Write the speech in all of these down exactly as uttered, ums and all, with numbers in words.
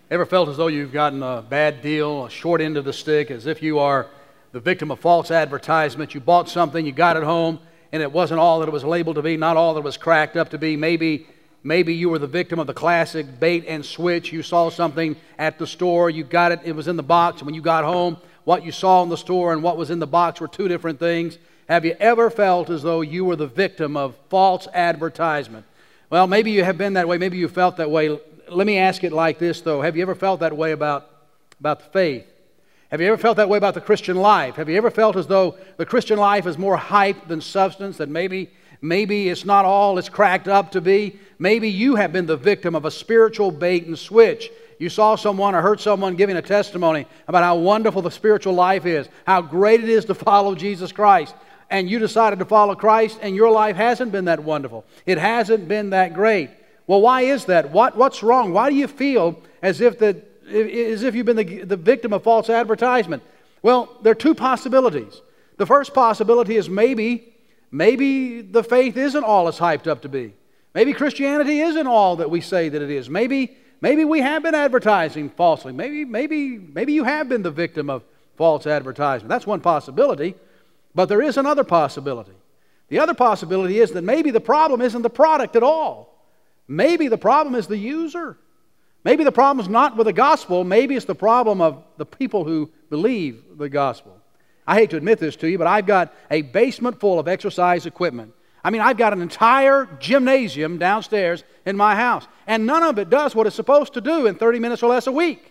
Ever felt as though you've gotten a bad deal, a short end of the stick, as if you are the victim of false advertisement? You bought something, you got it home, and it wasn't all that it was labeled to be, not all that it was cracked up to be. Maybe, maybe you were the victim of the classic bait and switch. You saw something at the store, you got it, it was in the box, and when you got home, what you saw in the store and what was in the box were two different things. Have you ever felt as though you were the victim of false advertisement? Well, maybe you have been that way, maybe you felt that way. Let me ask it like this, though. Have you ever felt that way about, about the faith? Have you ever felt that way about the Christian life? Have you ever felt as though the Christian life is more hype than substance, that maybe, maybe it's not all it's cracked up to be? Maybe you have been the victim of a spiritual bait and switch. You saw someone or heard someone giving a testimony about how wonderful the spiritual life is, how great it is to follow Jesus Christ. And you decided to follow Christ, and your life hasn't been that wonderful. It hasn't been that great. Well, why is that? What, what's wrong? Why do you feel as if, the, as if you've been the, the victim of false advertisement? Well, there are two possibilities. The first possibility is maybe, maybe the faith isn't all it's hyped up to be. Maybe Christianity isn't all that we say that it is. Maybe, maybe we have been advertising falsely. Maybe, maybe, maybe you have been the victim of false advertisement. That's one possibility. But there is another possibility. The other possibility is that maybe the problem isn't the product at all. Maybe the problem is the user. Maybe the problem is not with the gospel. Maybe it's the problem of the people who believe the gospel. I hate to admit this to you, but I've got a basement full of exercise equipment. I mean, I've got an entire gymnasium downstairs in my house, and none of it does what it's supposed to do in thirty minutes or less a week.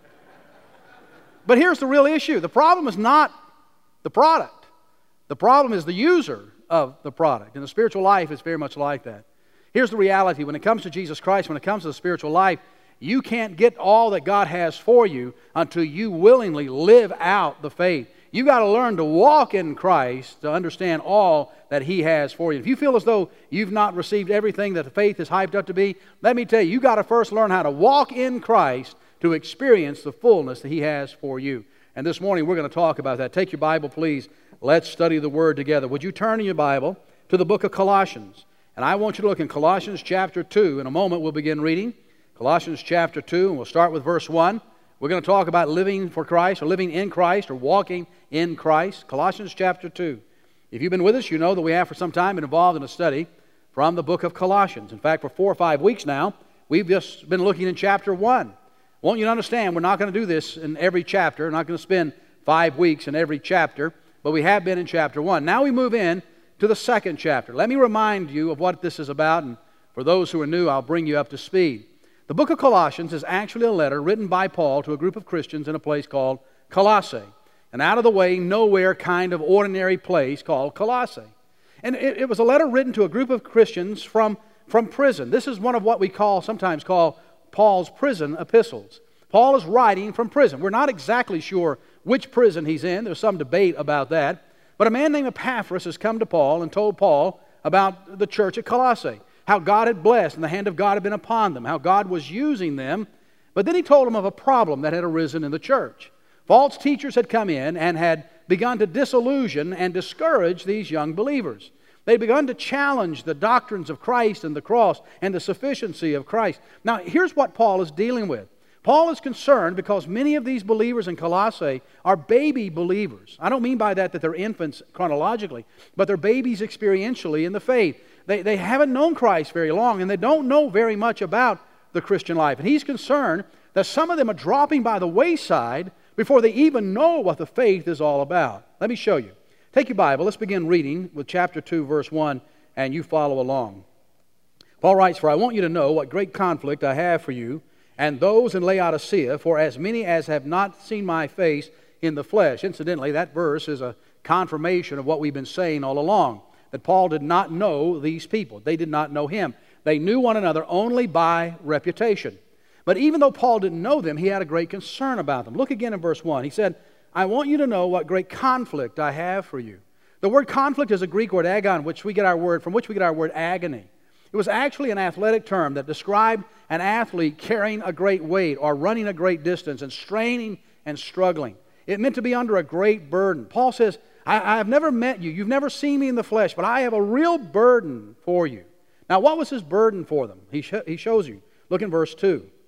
But here's the real issue. The problem is not the product. The problem is the user of the product. And the spiritual life is very much like that. Here's the reality. When it comes to Jesus Christ, when it comes to the spiritual life, you can't get all that God has for you until you willingly live out the faith. You've got to learn to walk in Christ to understand all that He has for you. If you feel as though you've not received everything that the faith is hyped up to be, let me tell you, you've got to first learn how to walk in Christ to experience the fullness that He has for you. And this morning we're going to talk about that. Take your Bible, please. Let's study the Word together. Would you turn in your Bible to the book of Colossians? And I want you to look in Colossians chapter two. In a moment we'll begin reading Colossians chapter two, and we'll start with verse one. We're going to talk about living for Christ, or living in Christ, or walking in Christ. Colossians chapter two. If you've been with us, you know that we have for some time been involved in a study from the book of Colossians. In fact, for four or five weeks now, we've just been looking in chapter one. I want you to understand, we're not going to do this in every chapter. We're not going to spend five weeks in every chapter, but we have been in chapter one. Now we move in to the second chapter. Let me remind you of what this is about, and for those who are new, I'll bring you up to speed. The book of Colossians is actually a letter written by Paul to a group of Christians in a place called Colossae, an out-of-the-way, nowhere kind of ordinary place called Colossae. And it, it was a letter written to a group of Christians from, from prison. This is one of what we call, sometimes call, Paul's prison epistles. Paul is writing from prison. We're not exactly sure which prison he's in. There's some debate about that. But a man named Epaphras has come to Paul and told Paul about the church at Colossae, how God had blessed and the hand of God had been upon them, how God was using them. But then he told him of a problem that had arisen in the church. False teachers had come in and had begun to disillusion and discourage these young believers. They'd begun to challenge the doctrines of Christ and the cross and the sufficiency of Christ. Now, here's what Paul is dealing with. Paul is concerned because many of these believers in Colossae are baby believers. I don't mean by that that they're infants chronologically, but they're babies experientially in the faith. They, they haven't known Christ very long, and they don't know very much about the Christian life. And he's concerned that some of them are dropping by the wayside before they even know what the faith is all about. Let me show you. Take your Bible. Let's begin reading with chapter two, verse one, and you follow along. Paul writes, "For I want you to know what great conflict I have for you, and those in Laodicea, for as many as have not seen my face in the flesh." Incidentally, that verse is a confirmation of what we've been saying all along, that Paul did not know these people. They did not know him. They knew one another only by reputation. But even though Paul didn't know them, he had a great concern about them. Look again in verse one. He said, "I want you to know what great conflict I have for you." The word conflict is a Greek word, agon, which we get our word, from which we get our word agony. It was actually an athletic term that described an athlete carrying a great weight or running a great distance and straining and struggling. It meant to be under a great burden. Paul says, I, I've never met you. You've never seen me in the flesh, but I have a real burden for you. Now, what was his burden for them? He, sh- he shows you. Look in verse two.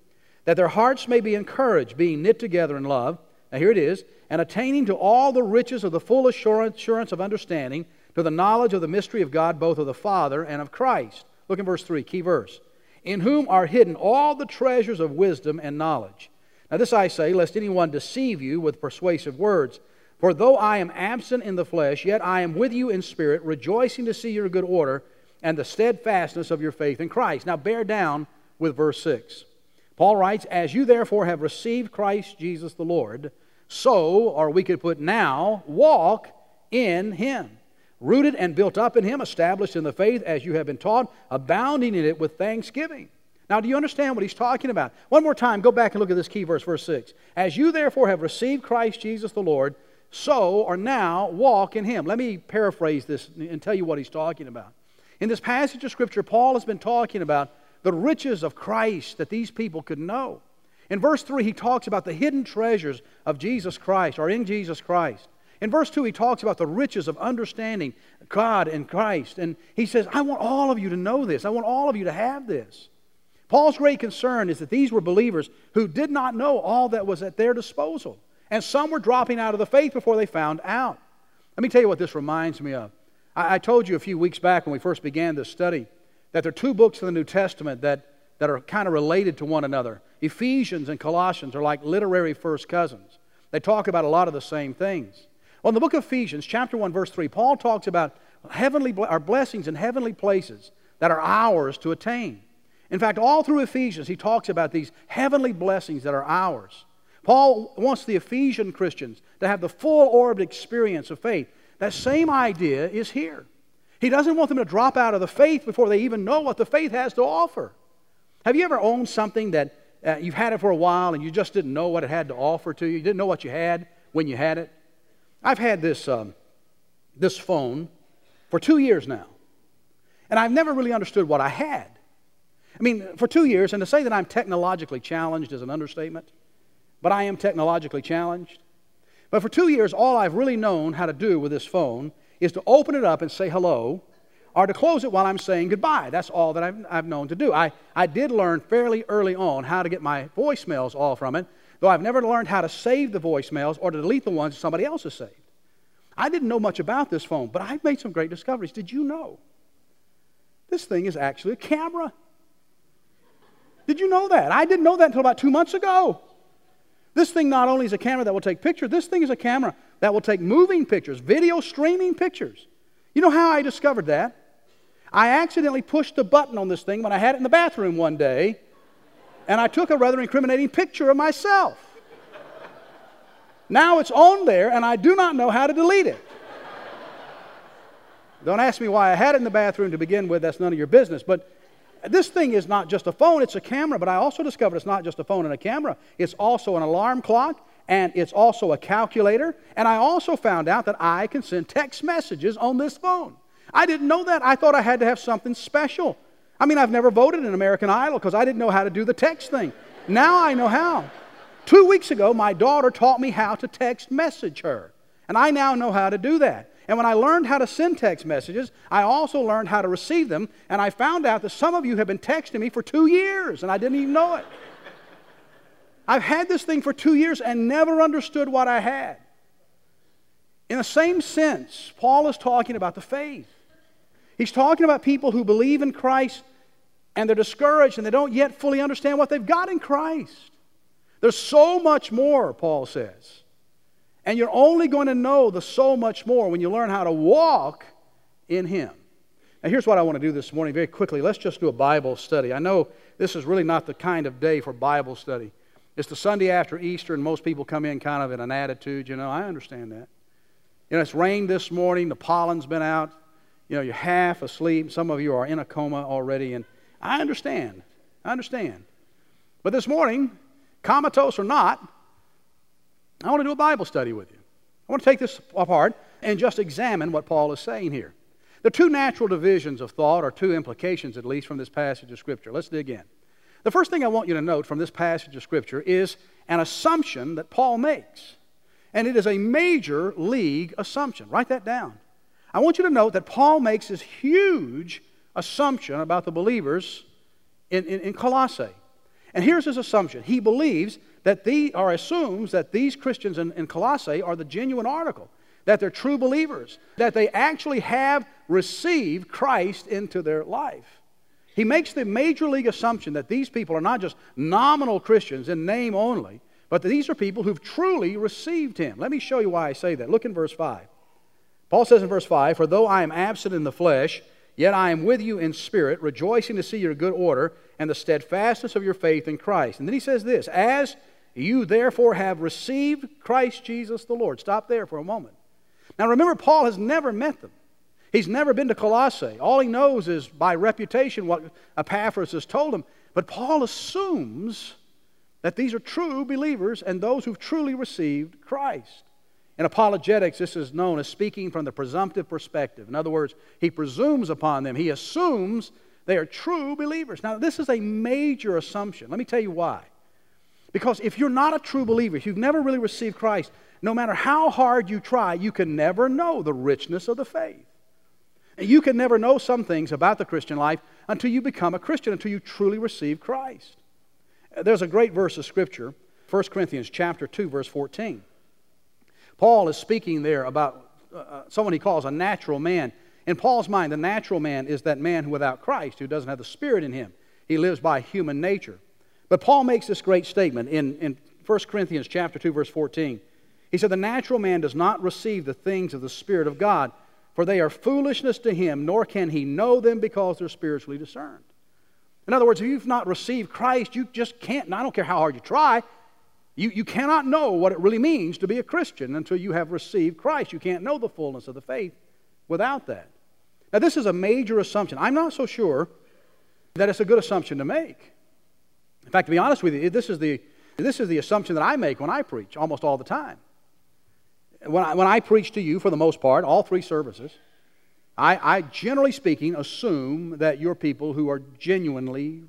that their hearts may be encouraged, being knit together in love. Now here it is, and attaining to all the riches of the full assurance, assurance of understanding, to the knowledge of the mystery of God, both of the Father and of Christ. Look in verse three, key verse. In whom are hidden all the treasures of wisdom and knowledge. Now this I say, lest anyone deceive you with persuasive words. For though I am absent in the flesh, yet I am with you in spirit, rejoicing to see your good order and the steadfastness of your faith in Christ. Now bear down with verse six. Paul writes, as you therefore have received Christ Jesus the Lord, so, or we could put now, walk in Him, rooted and built up in Him, established in the faith as you have been taught, abounding in it with thanksgiving. Now, do you understand what he's talking about? One more time, go back and look at this key verse, verse six. As you therefore have received Christ Jesus the Lord, so or now walk in Him. Let me paraphrase this and tell you what he's talking about. In this passage of Scripture, Paul has been talking about the riches of Christ that these people could know. In verse three, he talks about the hidden treasures of Jesus Christ, or in Jesus Christ. In verse two, he talks about the riches of understanding God and Christ. And he says, I want all of you to know this. I want all of you to have this. Paul's great concern is that these were believers who did not know all that was at their disposal. And some were dropping out of the faith before they found out. Let me tell you what this reminds me of. I, I told you a few weeks back when we first began this study that there are two books in the New Testament that, that are kind of related to one another. Ephesians and Colossians are like literary first cousins. They talk about a lot of the same things. Well, in the book of Ephesians, chapter one, verse three, Paul talks about heavenly, our blessings in heavenly places that are ours to attain. In fact, all through Ephesians, he talks about these heavenly blessings that are ours. Paul wants the Ephesian Christians to have the full-orbed experience of faith. That same idea is here. He doesn't want them to drop out of the faith before they even know what the faith has to offer. Have you ever owned something that uh, you've had it for a while and you just didn't know what it had to offer to you? You didn't know what you had when you had it? I've had this, um, this phone for two years now, and I've never really understood what I had. I mean, for two years, and to say that I'm technologically challenged is an understatement, but I am technologically challenged. But for two years, all I've really known how to do with this phone is to open it up and say hello, or to close it while I'm saying goodbye. That's all that I've, I've known to do. I, I did learn fairly early on how to get my voicemails all from it, though I've never learned how to save the voicemails or to delete the ones somebody else has saved. I didn't know much about this phone, but I've made some great discoveries. Did you know? This thing is actually a camera. Did you know that? I didn't know that until about two months ago. This thing not only is a camera that will take pictures, this thing is a camera that will take moving pictures, video streaming pictures. You know how I discovered that? I accidentally pushed the button on this thing when I had it in the bathroom one day, and I took a rather incriminating picture of myself. Now it's on there, and I do not know how to delete it. Don't ask me why I had it in the bathroom to begin with. That's none of your business. But this thing is not just a phone, it's a camera. But I also discovered it's not just a phone and a camera. It's also an alarm clock, and it's also a calculator. And I also found out that I can send text messages on this phone. I didn't know that. I thought I had to have something special. I mean, I've never voted in American Idol because I didn't know how to do the text thing. Now I know how. Two weeks ago, my daughter taught me how to text message her. And I now know how to do that. And when I learned how to send text messages, I also learned how to receive them. And I found out that some of you have been texting me for two years, and I didn't even know it. I've had this thing for two years and never understood what I had. In the same sense, Paul is talking about the faith. He's talking about people who believe in Christ, and they're discouraged, and they don't yet fully understand what they've got in Christ. There's so much more, Paul says. And you're only going to know the so much more when you learn how to walk in Him. Now here's what I want to do this morning very quickly. Let's just do a Bible study. I know this is really not the kind of day for Bible study. It's the Sunday after Easter, and most people come in kind of in an attitude, you know, I understand that. You know, it's rained this morning, the pollen's been out, you know, you're half asleep, some of you are in a coma already, and I understand. I understand. But this morning, comatose or not, I want to do a Bible study with you. I want to take this apart and just examine what Paul is saying here. The two natural divisions of thought, or two implications at least, from this passage of Scripture. Let's dig in. The first thing I want you to note from this passage of Scripture is an assumption that Paul makes. And it is a major league assumption. Write that down. I want you to note that Paul makes this huge assumption about the believers in, in, in Colossae. And here's his assumption. He believes that the, or assumes that these Christians in, in Colossae are the genuine article, that they're true believers, that they actually have received Christ into their life. He makes the major league assumption that these people are not just nominal Christians in name only, but that these are people who've truly received Him. Let me show you why I say that. Look in verse five. Paul says in verse five, "For though I am absent in the flesh, yet I am with you in spirit, rejoicing to see your good order and the steadfastness of your faith in Christ." And then he says this, "As you therefore have received Christ Jesus the Lord." Stop there for a moment. Now remember, Paul has never met them. He's never been to Colossae. All he knows is by reputation what Epaphras has told him. But Paul assumes that these are true believers and those who've truly received Christ. In apologetics, this is known as speaking from the presumptive perspective. In other words, he presumes upon them. He assumes they are true believers. Now, this is a major assumption. Let me tell you why. Because if you're not a true believer, if you've never really received Christ, no matter how hard you try, you can never know the richness of the faith. And you can never know some things about the Christian life until you become a Christian, until you truly receive Christ. There's a great verse of Scripture, First Corinthians chapter two, verse fourteen. Paul is speaking there about uh, someone he calls a natural man. In Paul's mind, the natural man is that man who without Christ, who doesn't have the Spirit in him. He lives by human nature. But Paul makes this great statement in, in First Corinthians chapter two, verse fourteen. He said, "The natural man does not receive the things of the Spirit of God, for they are foolishness to him, nor can he know them because they're spiritually discerned." In other words, if you've not received Christ, you just can't, and I don't care how hard you try, you, you cannot know what it really means to be a Christian until you have received Christ. You can't know the fullness of the faith without that. Now, this is a major assumption. I'm not so sure that it's a good assumption to make. In fact, to be honest with you, this is the, this is the assumption that I make when I preach almost all the time. When I, when I preach to you, for the most part, all three services, I, I generally speaking assume that you're people who are genuinely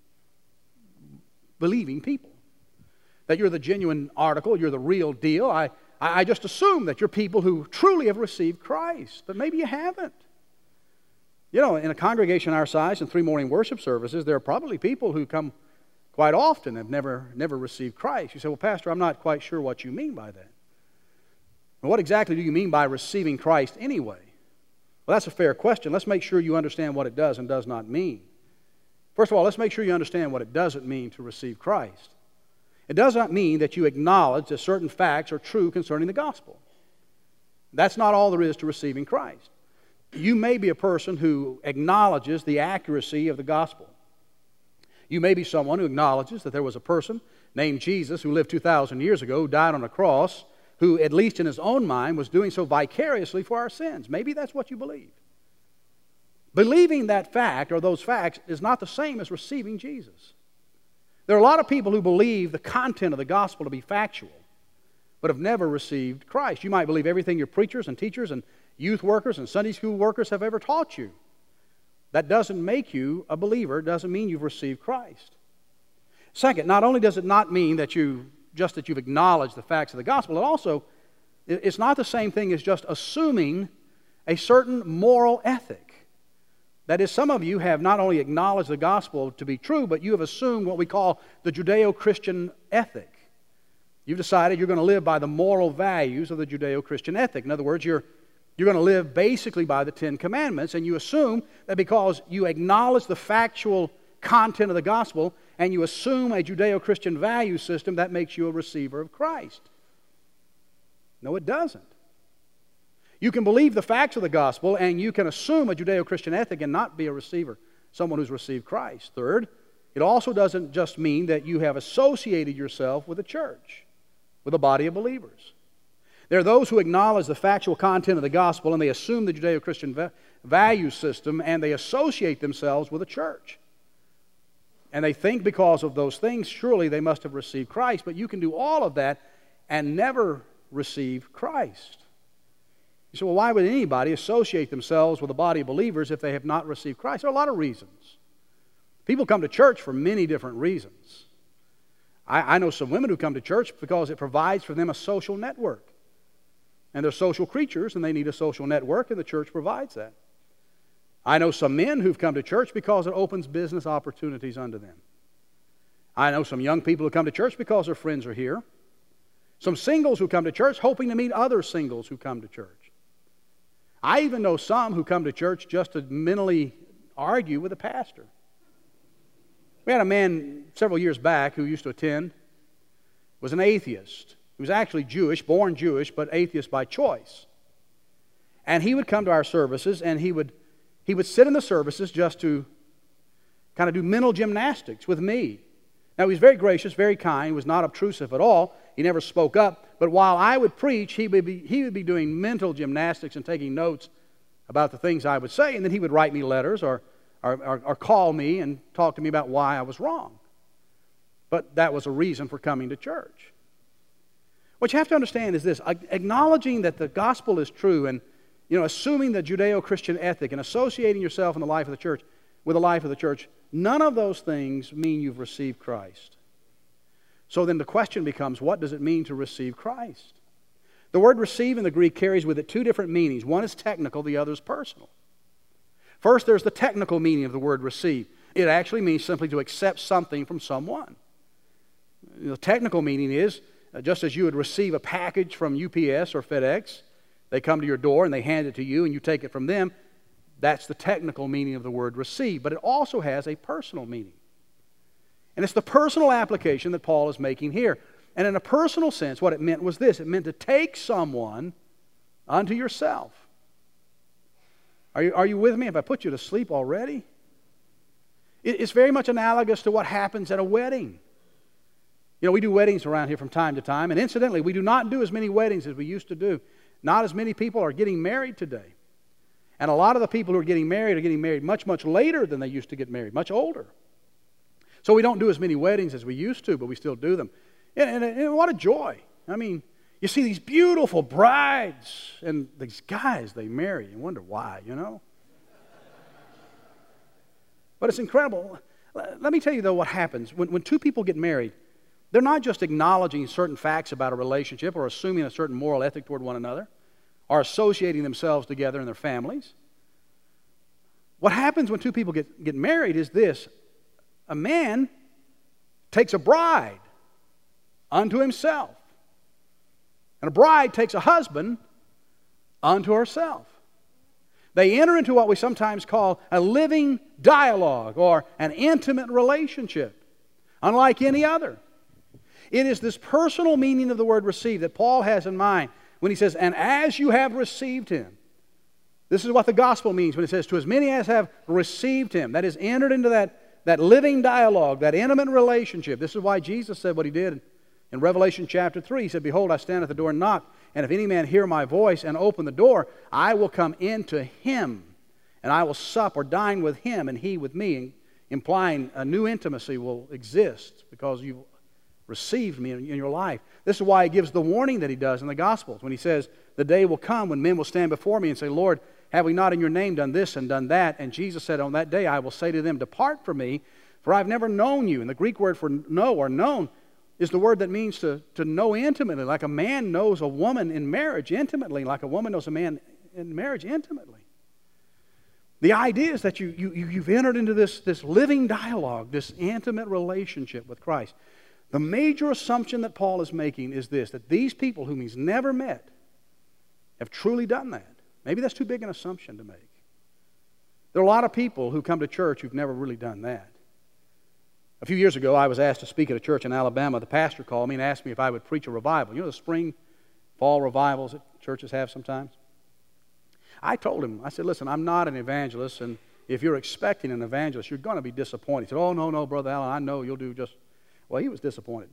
believing people. That you're the genuine article, you're the real deal. I, I just assume that you're people who truly have received Christ, but maybe you haven't. You know, in a congregation our size and three morning worship services, there are probably people who come quite often and have never, never received Christ. You say, "Well, Pastor, I'm not quite sure what you mean by that." Well, what exactly do you mean by receiving Christ anyway? Well, that's a fair question. Let's make sure you understand what it does and does not mean. First of all, let's make sure you understand what it doesn't mean to receive Christ. It does not mean that you acknowledge that certain facts are true concerning the gospel. That's not all there is to receiving Christ. You may be a person who acknowledges the accuracy of the gospel. You may be someone who acknowledges that there was a person named Jesus who lived two thousand years ago, who died on a cross, who, at least in his own mind, was doing so vicariously for our sins. Maybe that's what you believe. Believing that fact or those facts is not the same as receiving Jesus. There are a lot of people who believe the content of the gospel to be factual, but have never received Christ. You might believe everything your preachers and teachers and youth workers and Sunday school workers have ever taught you. That doesn't make you a believer. It doesn't mean you've received Christ. Second, not only does it not mean that you just that you've acknowledged the facts of the gospel, it also, it's not the same thing as just assuming a certain moral ethic. That is, some of you have not only acknowledged the gospel to be true, but you have assumed what we call the Judeo-Christian ethic. You've decided you're going to live by the moral values of the Judeo-Christian ethic. In other words, you're, you're going to live basically by the Ten Commandments, and you assume that because you acknowledge the factual content of the gospel and you assume a Judeo-Christian value system, that makes you a receiver of Christ. No, it doesn't. You can believe the facts of the gospel and you can assume a Judeo-Christian ethic and not be a receiver, someone who's received Christ. Third, it also doesn't just mean that you have associated yourself with a church, with a body of believers. There are those who acknowledge the factual content of the gospel and they assume the Judeo-Christian va- value system and they associate themselves with a church. And they think because of those things, surely they must have received Christ, but you can do all of that and never receive Christ. You say, well, why would anybody associate themselves with a body of believers if they have not received Christ? There are a lot of reasons. People come to church for many different reasons. I, I know some women who come to church because it provides for them a social network. And they're social creatures and they need a social network, and the church provides that. I know some men who've come to church because it opens business opportunities unto them. I know some young people who come to church because their friends are here. Some singles who come to church hoping to meet other singles who come to church. I even know some who come to church just to mentally argue with the pastor. We had a man several years back who used to attend, was an atheist. He was actually Jewish, born Jewish, but atheist by choice. And he would come to our services, and he would, he would sit in the services just to kind of do mental gymnastics with me. Now, he was very gracious, very kind, was not obtrusive at all. He never spoke up. But while I would preach, he would be, he would be doing mental gymnastics and taking notes about the things I would say, and then he would write me letters or, or, or, or call me and talk to me about why I was wrong. But that was a reason for coming to church. What you have to understand is this: acknowledging that the gospel is true and, you know, assuming the Judeo-Christian ethic and associating yourself in the life of the church with the life of the church, none of those things mean you've received Christ. So then the question becomes, what does it mean to receive Christ? The word receive in the Greek carries with it two different meanings. One is technical, the other is personal. First, there's the technical meaning of the word receive. It actually means simply to accept something from someone. The technical meaning is, uh, just as you would receive a package from U P S or FedEx, they come to your door and they hand it to you and you take it from them. That's the technical meaning of the word receive. But it also has a personal meaning. And it's the personal application that Paul is making here. And in a personal sense, what it meant was this: it meant to take someone unto yourself. Are you, are you with me? Have I put you to sleep already? It, it's very much analogous to what happens at a wedding. You know, we do weddings around here from time to time, and incidentally, we do not do as many weddings as we used to do. Not as many people are getting married today. And a lot of the people who are getting married are getting married much, much later than they used to get married, much older. So we don't do as many weddings as we used to, but we still do them. And, and, and what a joy. I mean, you see these beautiful brides and these guys they marry. You wonder why, you know. But it's incredible. Let me tell you, though, what happens. When, when two people get married, they're not just acknowledging certain facts about a relationship or assuming a certain moral ethic toward one another or associating themselves together in their families. What happens when two people get, get married is this: a man takes a bride unto himself, and a bride takes a husband unto herself. They enter into what we sometimes call a living dialogue or an intimate relationship, unlike any other. It is this personal meaning of the word receive that Paul has in mind when he says, and as you have received him. This is what the gospel means when it says, to as many as have received him. That is, entered into that, that living dialogue, that intimate relationship. This is why Jesus said what he did in Revelation chapter three. He said, behold, I stand at the door and knock, and if any man hear my voice and open the door, I will come into him, and I will sup or dine with him, and he with me, implying a new intimacy will exist because you've received me in your life. This is why he gives the warning that he does in the Gospels when he says, the day will come when men will stand before me and say, Lord, have we not in your name done this and done that? And Jesus said, on that day I will say to them, depart from me, for I've never known you. And the Greek word for know or known is the word that means to, to know intimately, like a man knows a woman in marriage intimately, like a woman knows a man in marriage intimately. The idea is that you, you, you've entered into this, this living dialogue, this intimate relationship with Christ. The major assumption that Paul is making is this, that these people whom he's never met have truly done that. Maybe that's too big an assumption to make. There are a lot of people who come to church who've never really done that. A few years ago, I was asked to speak at a church in Alabama. The pastor called me and asked me if I would preach a revival. You know the spring, fall revivals that churches have sometimes? I told him, I said, listen, I'm not an evangelist, and if you're expecting an evangelist, you're going to be disappointed. He said, oh, no, no, Brother Allen, I know you'll do just... Well, he was disappointed.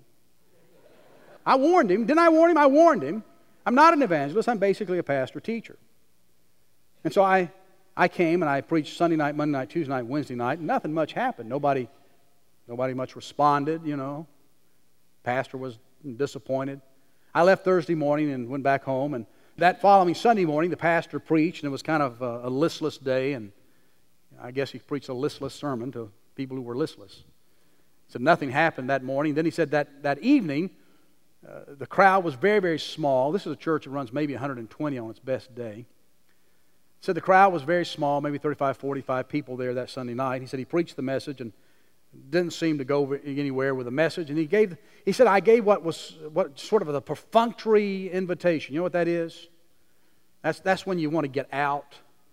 I warned him. Didn't I warn him? I warned him. I'm not an evangelist. I'm basically a pastor teacher. And so I, I came and I preached Sunday night, Monday night, Tuesday night, Wednesday night. And nothing much happened. Nobody, nobody much responded, you know. Pastor was disappointed. I left Thursday morning and went back home. And that following Sunday morning, the pastor preached, and it was kind of a, a listless day. And I guess he preached a listless sermon to people who were listless. So nothing happened that morning. Then he said that that evening, uh, the crowd was very, very small. This is a church that runs maybe one hundred twenty on its best day. He said the crowd was very small, maybe thirty-five, forty-five people there that Sunday night. He said he preached the message, and Didn't seem to go anywhere with the message. And he gave, he said, I gave what was what sort of a perfunctory invitation. You know what that is? That's, that's when you want to get out.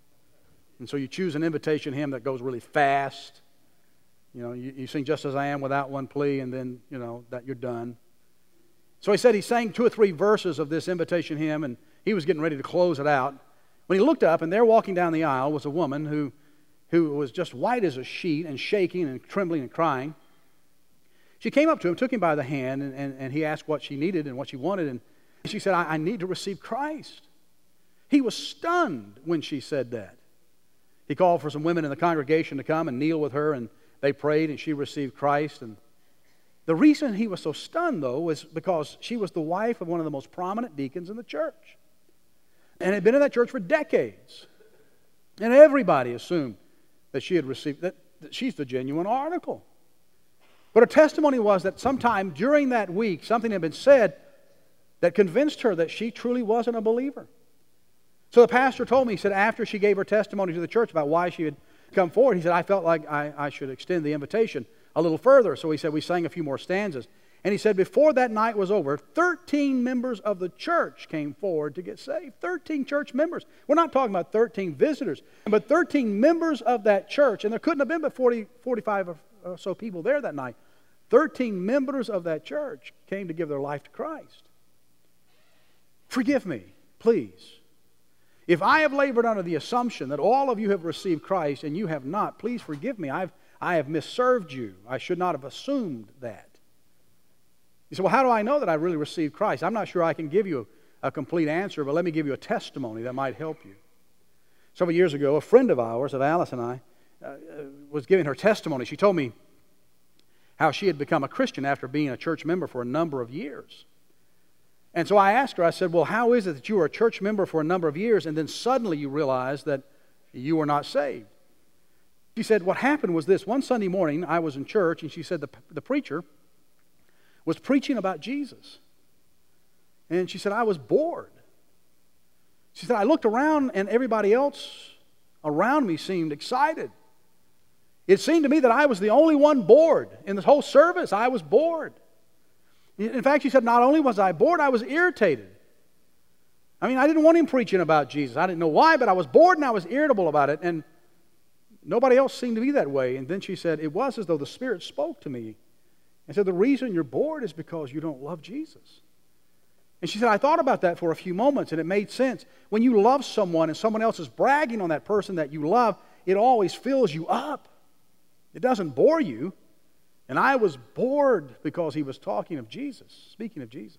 And so you choose an invitation hymn that goes really fast. You know, you, you sing Just As I Am without one plea, and then, you know, that you're done. So he said he sang two or three verses of this invitation hymn, and he was getting ready to close it out. When he looked up, and there walking down the aisle was a woman who, who was just white as a sheet and shaking and trembling and crying. She came up to him, took him by the hand, and, and, and he asked what she needed and what she wanted, and she said, I, I need to receive Christ. He was stunned when she said that. He called for some women in the congregation to come and kneel with her, and they prayed, and she received Christ. And the reason he was so stunned, though, was because she was the wife of one of the most prominent deacons in the church, and had been in that church for decades. And everybody assumed that she had received, that, that she's the genuine article. But her testimony was that sometime during that week, something had been said that convinced her that she truly wasn't a believer. So the pastor told me, he said, after she gave her testimony to the church about why she had come forward, he said, I felt like I, I should extend the invitation a little further. So he said, we sang a few more stanzas. And he said, before that night was over, thirteen members of the church came forward to get saved. thirteen church members. We're not talking about thirteen visitors, but thirteen members of that church. And there couldn't have been but forty, forty-five or so people there that night. thirteen members of that church came to give their life to Christ. Forgive me, please. If I have labored under the assumption that all of you have received Christ and you have not, please forgive me. I've, I have misserved you. I should not have assumed that. You say, well, how do I know that I really received Christ? I'm not sure I can give you a, a complete answer, but let me give you a testimony that might help you. Several years ago, a friend of ours, of Alice and I, uh, was giving her testimony. She told me how she had become a Christian after being a church member for a number of years. And so I asked her, I said, well, how is it that you were a church member for a number of years and then suddenly you realized that you were not saved? She said, what happened was this. One Sunday morning, I was in church, and she said the, the preacher was preaching about Jesus. And she said, I was bored. She said, I looked around, and everybody else around me seemed excited. It seemed to me that I was the only one bored. In this whole service, I was bored. In fact, she said, not only was I bored, I was irritated. I mean, I didn't want him preaching about Jesus. I didn't know why, but I was bored and I was irritable about it. And nobody else seemed to be that way. And then she said, it was as though the Spirit spoke to me and said, the reason you're bored is because you don't love Jesus. And she said, I thought about that for a few moments, and it made sense. When you love someone and someone else is bragging on that person that you love, it always fills you up. It doesn't bore you. And I was bored because he was talking of Jesus, speaking of Jesus.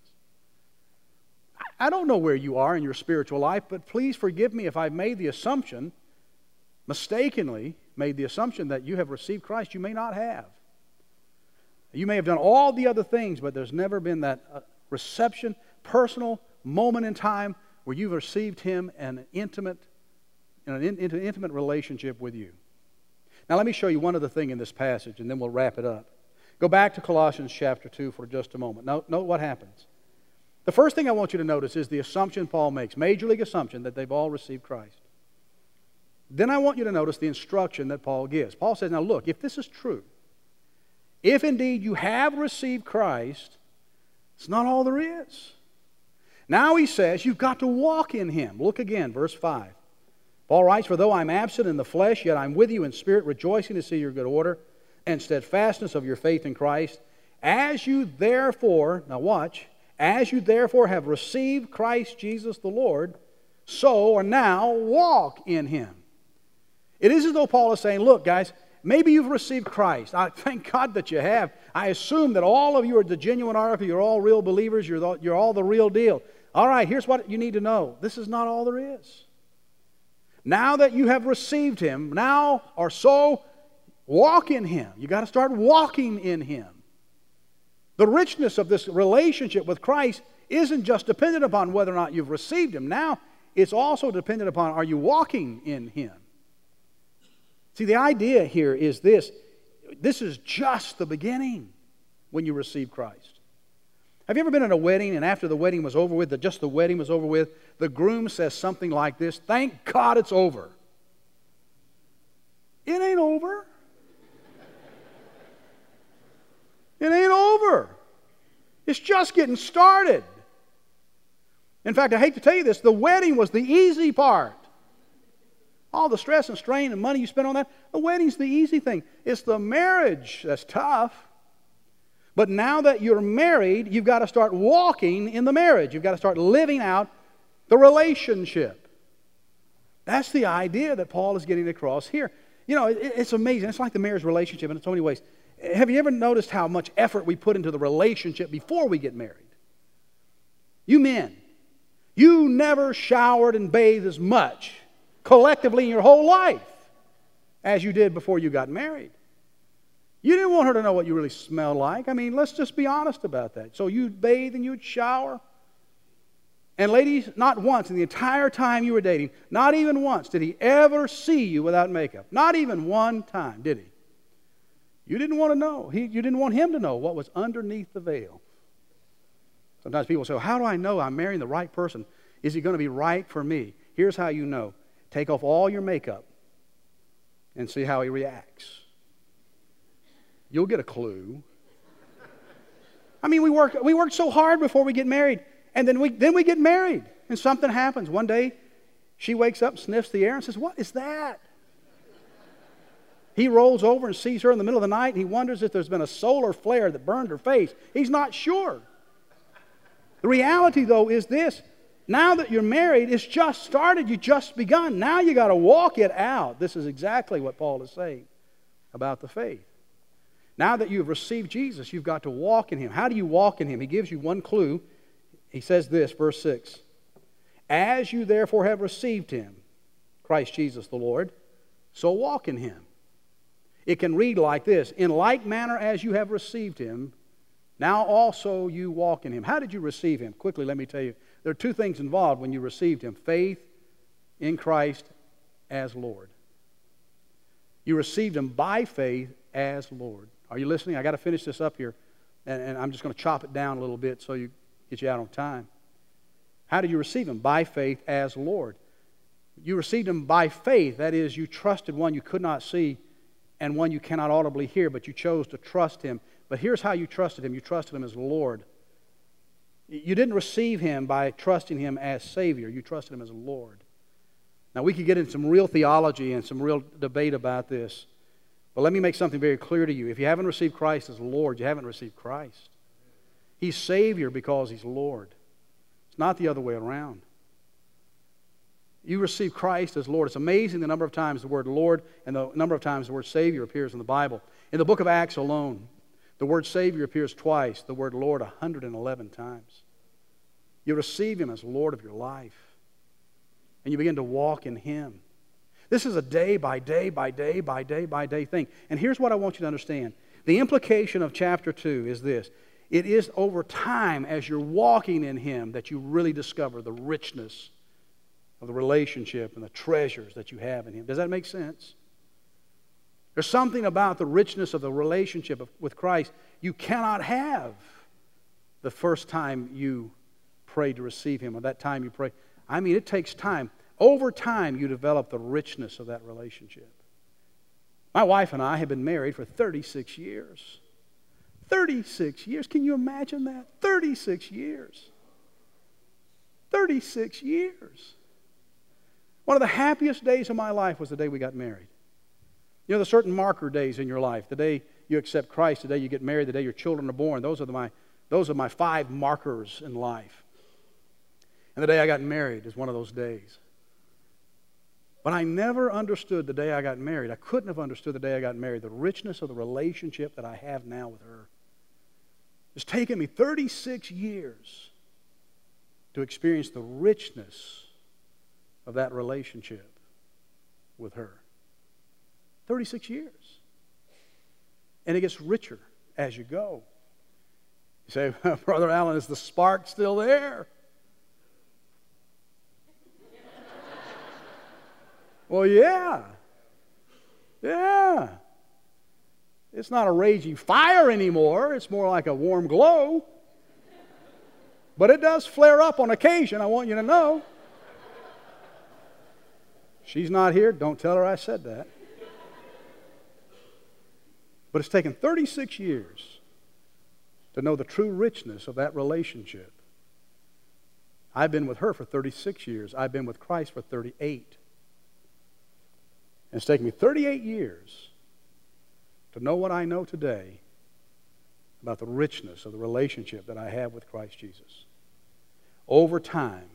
I don't know where you are in your spiritual life, but please forgive me if I've made the assumption, mistakenly made the assumption that you have received Christ. You may not have. You may have done all the other things, but there's never been that uh, reception, personal moment in time where you've received Him and an intimate, in an in, into an intimate relationship with you. Now let me show you one other thing in this passage, and then we'll wrap it up. Go back to Colossians chapter two for just a moment. Note, note what happens. The first thing I want you to notice is the assumption Paul makes, major league assumption that they've all received Christ. Then I want you to notice the instruction that Paul gives. Paul says, now look, if this is true, if indeed you have received Christ, it's not all there is. Now he says you've got to walk in Him. Look again, verse five. Paul writes, for though I'm absent in the flesh, yet I'm with you in spirit, rejoicing to see your good order and steadfastness of your faith in Christ. As you therefore, now watch, as you therefore have received Christ Jesus the Lord, so or now walk in Him. It is as though Paul is saying, look guys, maybe you've received Christ. I thank God that you have. I assume that all of you are the genuine article. You're all real believers. You're, the, you're all the real deal. All right, here's what you need to know. This is not all there is. Now that you have received Him, now or so, walk in Him. You've got to start walking in Him. The richness of this relationship with Christ isn't just dependent upon whether or not you've received Him. Now, it's also dependent upon, are you walking in Him? See, the idea here is this. This is just the beginning when you receive Christ. Have you ever been at a wedding, and after the wedding was over with, that just the wedding was over with, the groom says something like this, thank God it's over. It ain't over. It's just getting started. In fact, I hate to tell you this, the wedding was the easy part. All the stress and strain and money you spend on that, the wedding's the easy thing. It's the marriage that's tough. But now that you're married, you've got to start walking in the marriage. You've got to start living out the relationship. That's the idea that Paul is getting across here. You know, it, it's amazing. It's like the marriage relationship in so many ways. Have you ever noticed how much effort we put into the relationship before we get married? You men, you never showered and bathed as much collectively in your whole life as you did before you got married. You didn't want her to know what you really smelled like. I mean, let's just be honest about that. So you'd bathe and you'd shower. And ladies, not once in the entire time you were dating, not even once did he ever see you without makeup. Not even one time, did he? You didn't want to know. He, you didn't want him to know what was underneath the veil. Sometimes people say, well, how do I know I'm marrying the right person? Is he going to be right for me? Here's how you know. Take off all your makeup and see how he reacts. You'll get a clue. I mean, we work, we work so hard before we get married, and then we, then we get married, and something happens. One day, she wakes up, sniffs the air, and says, what is that? He rolls over and sees her in the middle of the night, and he wonders if there's been a solar flare that burned her face. He's not sure. The reality, though, is this. Now that you're married, it's just started. You just begun. Now you got to walk it out. This is exactly what Paul is saying about the faith. Now that you've received Jesus, you've got to walk in Him. How do you walk in Him? He gives you one clue. He says this, verse six. As you therefore have received Him, Christ Jesus the Lord, so walk in Him. It can read like this. In like manner as you have received Him, now also you walk in Him. How did you receive Him? Quickly, let me tell you. There are two things involved when you received Him. Faith in Christ as Lord. You received Him by faith as Lord. Are you listening? I got to finish this up here, and, and I'm just going to chop it down a little bit so you get you out on time. How did you receive Him? By faith as Lord. You received Him by faith. That is, you trusted one you could not see and one you cannot audibly hear, but you chose to trust Him. But here's how you trusted Him. You trusted Him as Lord. You didn't receive Him by trusting Him as Savior. You trusted Him as Lord. Now, we could get into some real theology and some real debate about this. But let me make something very clear to you. If you haven't received Christ as Lord, you haven't received Christ. He's Savior because He's Lord. It's not the other way around. You receive Christ as Lord. It's amazing the number of times the word Lord and the number of times the word Savior appears in the Bible. In the book of Acts alone, the word Savior appears twice, the word Lord one hundred eleven times. You receive Him as Lord of your life. And you begin to walk in Him. This is a day by day by day by day by day thing. And here's what I want you to understand. The implication of chapter two is this. It is over time as you're walking in Him that you really discover the richness of the relationship and the treasures that you have in Him. Does that make sense? There's something about the richness of the relationship with Christ you cannot have the first time you pray to receive Him or that time you pray. I mean, it takes time. Over time, you develop the richness of that relationship. My wife and I have been married for thirty-six years. thirty-six years. Can you imagine that? thirty-six years. thirty-six years. One of the happiest days of my life was the day we got married. You know, there's certain marker days in your life. The day you accept Christ, the day you get married, the day your children are born. Those are the, my, those are my five markers in life. And the day I got married is one of those days. But I never understood the day I got married. I couldn't have understood the day I got married, the richness of the relationship that I have now with her. It's taken me thirty-six years to experience the richness of that relationship with her. thirty-six years. And it gets richer as you go. You say, Brother Allen, is the spark still there? Well, yeah. Yeah. It's not a raging fire anymore. It's more like a warm glow. But it does flare up on occasion, I want you to know. She's not here. Don't tell her I said that. But it's taken thirty-six years to know the true richness of that relationship. I've been with her for thirty-six years. I've been with Christ for thirty-eight. And it's taken me thirty-eight years to know what I know today about the richness of the relationship that I have with Christ Jesus. Over time,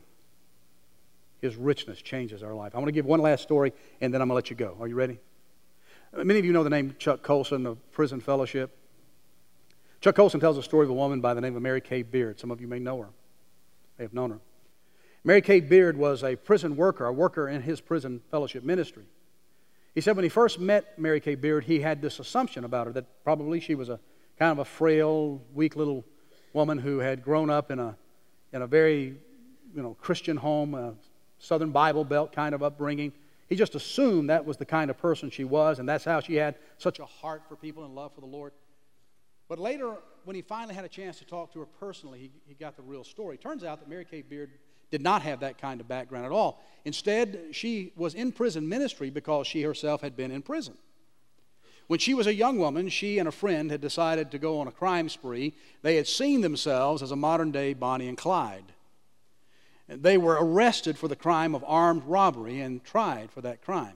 His richness changes our life. I want to give one last story, and then I'm going to let you go. Are you ready? Many of you know the name Chuck Colson of Prison Fellowship. Chuck Colson tells a story of a woman by the name of Mary Kay Beard. Some of you may know her, may have known her. Mary Kay Beard was a prison worker, a worker in his prison fellowship ministry. He said when he first met Mary Kay Beard, he had this assumption about her, that probably she was a kind of a frail, weak little woman who had grown up in a in a very, you know, Christian home, a Southern Bible Belt kind of upbringing. He just assumed that was the kind of person she was, and that's how she had such a heart for people and love for the Lord. But later, when he finally had a chance to talk to her personally, he, he got the real story. Turns out that Mary Kay Beard did not have that kind of background at all. Instead, she was in prison ministry because she herself had been in prison. When she was a young woman, she and a friend had decided to go on a crime spree. They had seen themselves as a modern-day Bonnie and Clyde. They were arrested for the crime of armed robbery and tried for that crime.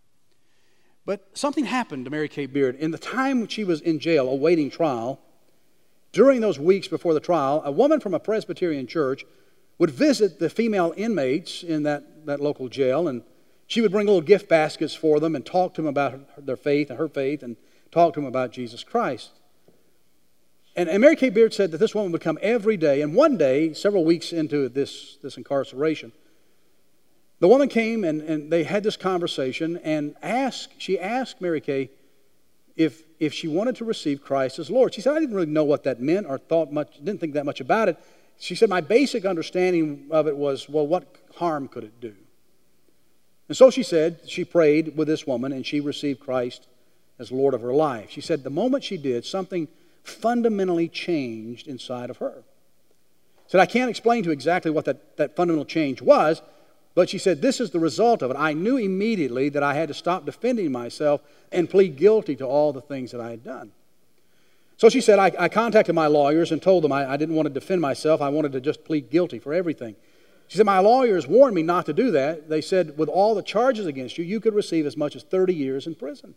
But something happened to Mary Kay Beard. In the time she was in jail awaiting trial, during those weeks before the trial, a woman from a Presbyterian church would visit the female inmates in that, that local jail, and she would bring little gift baskets for them and talk to them about her, their faith and her faith and talk to them about Jesus Christ. And, and Mary Kay Beard said that this woman would come every day, and one day, several weeks into this, this incarceration, the woman came and, and they had this conversation and asked, she asked Mary Kay if, if she wanted to receive Christ as Lord. She said, I didn't really know what that meant or thought much, didn't think that much about it. She said, my basic understanding of it was, well, what harm could it do? And so she said, she prayed with this woman and she received Christ as Lord of her life. She said the moment she did, something fundamentally changed inside of her. She said, I can't explain to you exactly what that, that fundamental change was, but she said, this is the result of it. I knew immediately that I had to stop defending myself and plead guilty to all the things that I had done. So she said, I, I contacted my lawyers and told them I, I didn't want to defend myself. I wanted to just plead guilty for everything. She said, my lawyers warned me not to do that. They said, with all the charges against you, you could receive as much as thirty years in prison.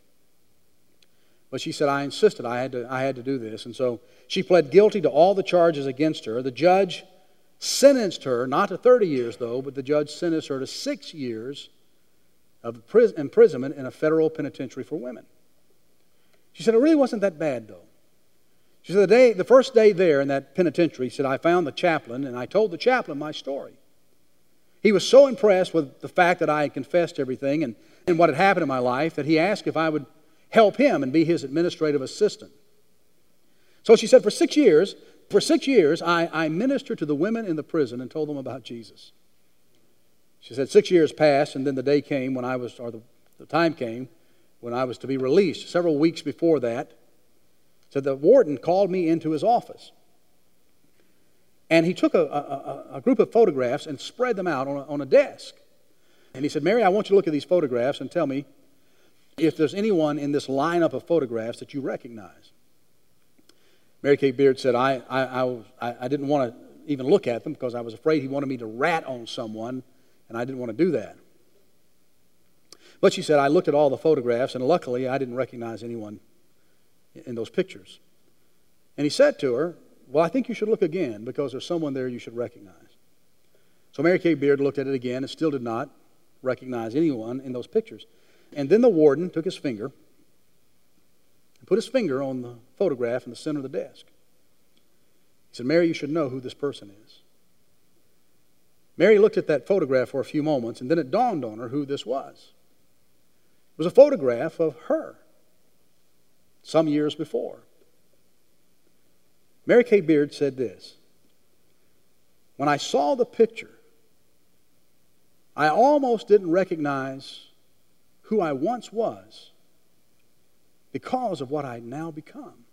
But she said, I insisted I had to, I had to do this. And so she pled guilty to all the charges against her. The judge sentenced her, not to thirty years though, but the judge sentenced her to six years of imprisonment in a federal penitentiary for women. She said, it really wasn't that bad though. She said, the, day, the first day there in that penitentiary, she said, I found the chaplain and I told the chaplain my story. He was so impressed with the fact that I had confessed everything and, and what had happened in my life that he asked if I would help him and be his administrative assistant. So she said, for six years, for six years, I, I ministered to the women in the prison and told them about Jesus. She said, six years passed, and then the day came when I was, or the, the time came when I was to be released. Several weeks before that, said the warden called me into his office. And he took a, a, a group of photographs and spread them out on a, on a desk. And he said, Mary, I want you to look at these photographs and tell me if there's anyone in this lineup of photographs that you recognize. Mary Kay Beard said, I, I, I, I didn't want to even look at them because I was afraid he wanted me to rat on someone, and I didn't want to do that. But she said, I looked at all the photographs, and luckily I didn't recognize anyone in those pictures. And he said to her, well, I think you should look again because there's someone there you should recognize. So Mary Kay Beard looked at it again and still did not recognize anyone in those pictures. And then the warden took his finger and put his finger on the photograph in the center of the desk. He said, Mary, you should know who this person is. Mary looked at that photograph for a few moments, and then it dawned on her who this was. It was a photograph of her some years before. Mary Kay Beard said this, when I saw the picture, I almost didn't recognize who I once was because of what I'd now become.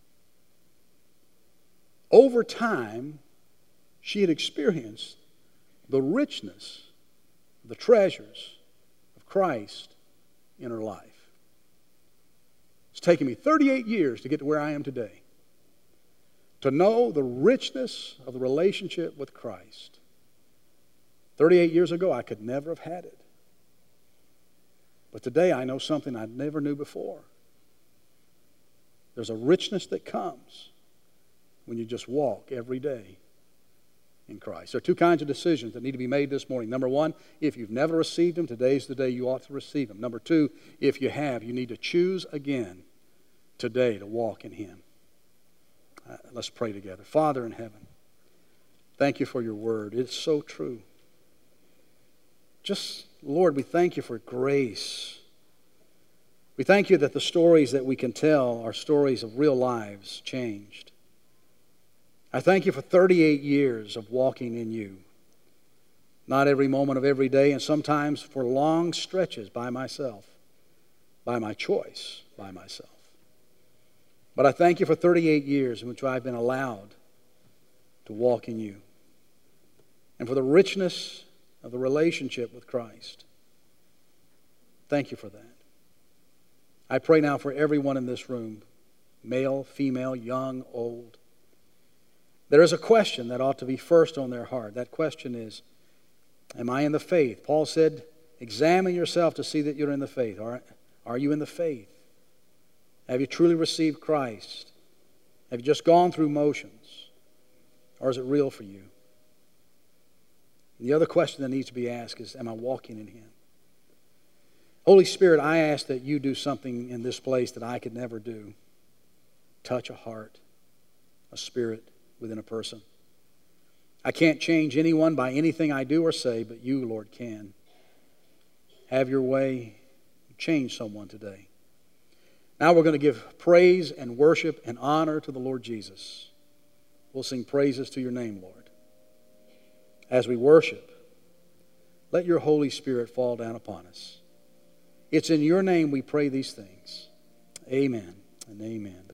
Over time, she had experienced the richness, the treasures of Christ in her life. It's taken me thirty-eight years to get to where I am today. to know the richness of the relationship with Christ. thirty-eight years ago, I could never have had it. But today, I know something I never knew before. There's a richness that comes when you just walk every day in Christ. There are two kinds of decisions that need to be made this morning. Number one, if you've never received Him, today's the day you ought to receive Him. Number two, if you have, you need to choose again today to walk in Him. Uh, let's pray together. Father in heaven, thank you for your word. It's so true. Just, Lord, we thank you for grace. We thank you that the stories that we can tell are stories of real lives changed. I thank you for thirty-eight years of walking in you. Not every moment of every day, and sometimes for long stretches by myself, by my choice, by myself. But I thank you for thirty-eight years in which I've been allowed to walk in you. And for the richness of the relationship with Christ. Thank you for that. I pray now for everyone in this room, male, female, young, old. There is a question that ought to be first on their heart. That question is, am I in the faith? Paul said, examine yourself to see that you're in the faith. Are, are you in the faith? Have you truly received Christ? Have you just gone through motions? Or is it real for you? And the other question that needs to be asked is, am I walking in Him? Holy Spirit, I ask that you do something in this place that I could never do. Touch a heart, a spirit within a person. I can't change anyone by anything I do or say, but you, Lord, can. Have your way. Change someone today. Now we're going to give praise and worship and honor to the Lord Jesus. We'll sing praises to your name, Lord. As we worship, let your Holy Spirit fall down upon us. It's in your name we pray these things. Amen and amen.